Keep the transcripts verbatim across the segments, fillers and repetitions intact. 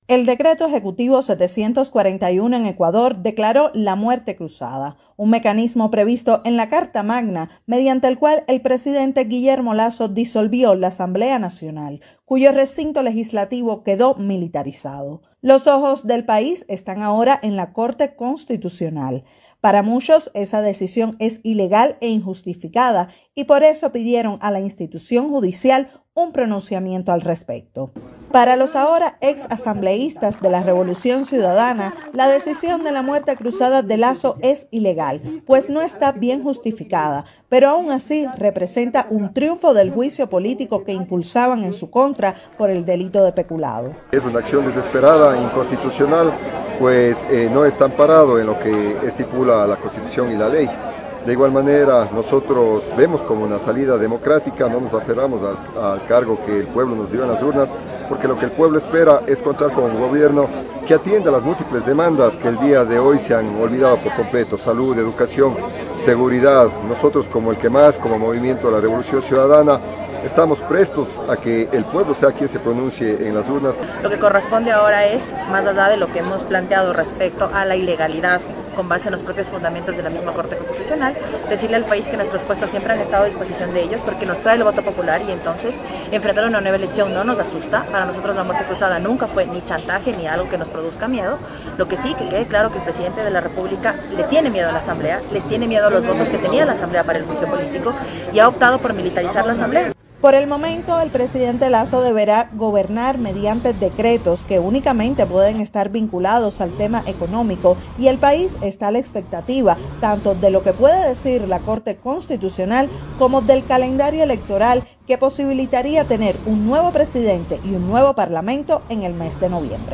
El decreto ejecutivo setecientos cuarenta y uno en Ecuador declaró la muerte cruzada, un mecanismo previsto en la Carta Magna mediante el cual el presidente Guillermo Lasso disolvió la Asamblea Nacional, cuyo recinto legislativo quedó militarizado. Los ojos del país están ahora en la Corte Constitucional. Para muchos, esa decisión es ilegal e injustificada y por eso pidieron a la institución judicial un pronunciamiento al respecto. Para los ahora ex asambleístas de la Revolución Ciudadana, la decisión de la muerte cruzada de Lasso es ilegal, pues no está bien justificada, pero aún así representa un triunfo del juicio político que impulsaban en su contra por el delito de peculado. Es una acción desesperada, inconstitucional, pues eh, no está amparado en lo que estipula la Constitución y la ley. De igual manera, nosotros vemos como una salida democrática, no nos aferramos al, al cargo que el pueblo nos dio en las urnas, porque lo que el pueblo espera es contar con un gobierno que atienda las múltiples demandas que el día de hoy se han olvidado por completo: salud, educación, seguridad. Nosotros, como el que más, como movimiento de la Revolución Ciudadana, estamos prestos a que el pueblo sea quien se pronuncie en las urnas. Lo que corresponde ahora es, más allá de lo que hemos planteado respecto a la ilegalidad con base en los propios fundamentos de la misma Corte Constitucional, decirle al país que nuestros puestos siempre han estado a disposición de ellos porque nos trae el voto popular y entonces enfrentar una nueva elección no nos asusta. Para nosotros la muerte cruzada nunca fue ni chantaje ni algo que nos produzca miedo. Lo que sí, que quede claro que el presidente de la República le tiene miedo a la Asamblea, les tiene miedo a los votos que tenía la Asamblea para el juicio político y ha optado por militarizar la Asamblea. Por el momento, el presidente Lasso deberá gobernar mediante decretos que únicamente pueden estar vinculados al tema económico y el país está a la expectativa tanto de lo que puede decir la Corte Constitucional como del calendario electoral que posibilitaría tener un nuevo presidente y un nuevo parlamento en el mes de noviembre.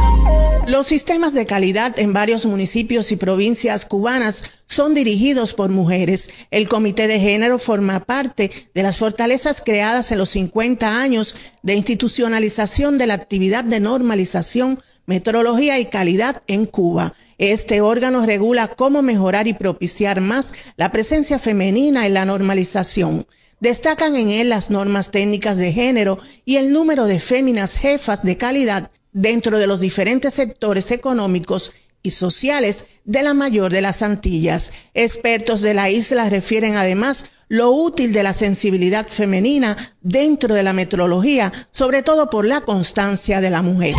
Los sistemas de calidad en varios municipios y provincias cubanas son dirigidos por mujeres. El Comité de Género forma parte de las fortalezas creadas en los cincuenta años de institucionalización de la actividad de normalización, metrología y calidad en Cuba. Este órgano regula cómo mejorar y propiciar más la presencia femenina en la normalización. Destacan en él las normas técnicas de género y el número de féminas jefas de calidad dentro de los diferentes sectores económicos y sociales de la mayor de las Antillas. Expertos de la isla refieren además lo útil de la sensibilidad femenina dentro de la metrología, sobre todo por la constancia de la mujer.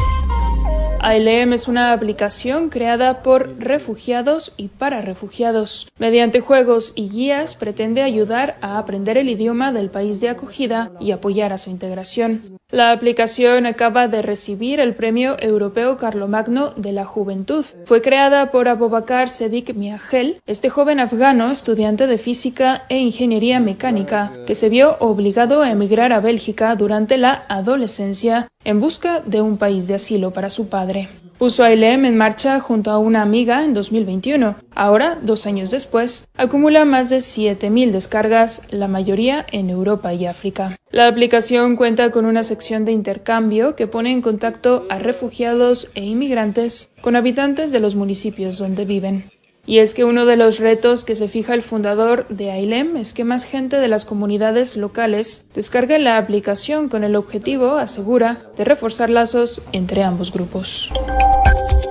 AILEM es una aplicación creada por refugiados y para refugiados. Mediante juegos y guías pretende ayudar a aprender el idioma del país de acogida y apoyar a su integración. La aplicación acaba de recibir el Premio Europeo Carlomagno de la Juventud. Fue creada por Abubakar Sedik Miagel, este joven afgano estudiante de física e ingeniería mecánica, que se vio obligado a emigrar a Bélgica durante la adolescencia en busca de un país de asilo para su padre. Puso AILEM en marcha junto a una amiga en dos mil veintiuno. Ahora, dos años después, acumula más de siete mil descargas, la mayoría en Europa y África. La aplicación cuenta con una sección de intercambio que pone en contacto a refugiados e inmigrantes con habitantes de los municipios donde viven. Y es que uno de los retos que se fija el fundador de AILEM es que más gente de las comunidades locales descargue la aplicación con el objetivo, asegura, de reforzar lazos entre ambos grupos.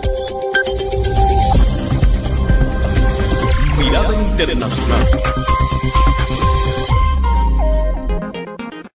Mirada Internacional.